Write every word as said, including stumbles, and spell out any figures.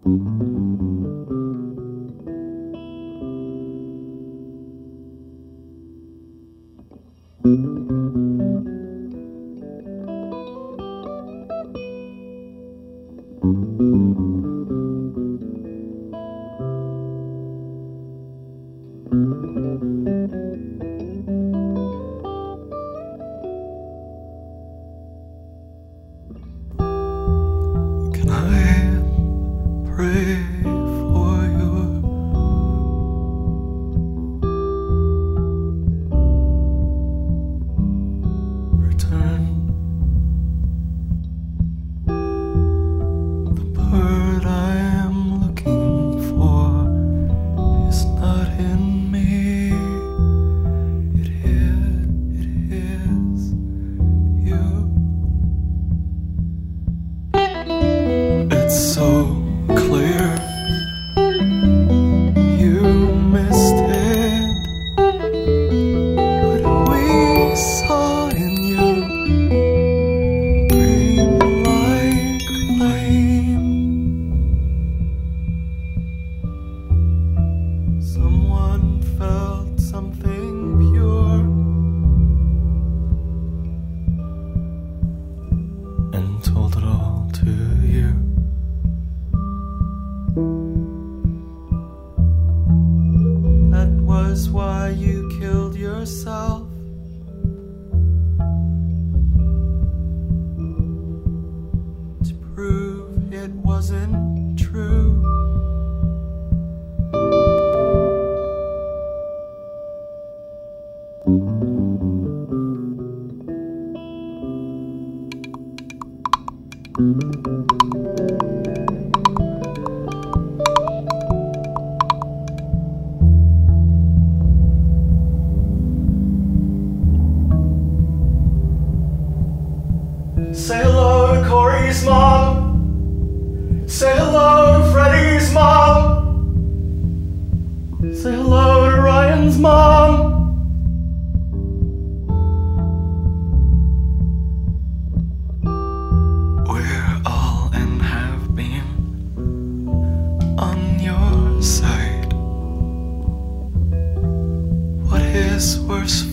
Can I pray for your return? The bird I am looking for is not in me. It is, it is you. It's so clear you missed it. What we saw in you, green like flame. Someone felt something pure and told it all to you. That was why you killed yourself. To prove it wasn't true. Say hello to Corey's mom. Say hello to Freddie's mom. Say hello to Ryan's mom. We're all and have been on your side. What is worse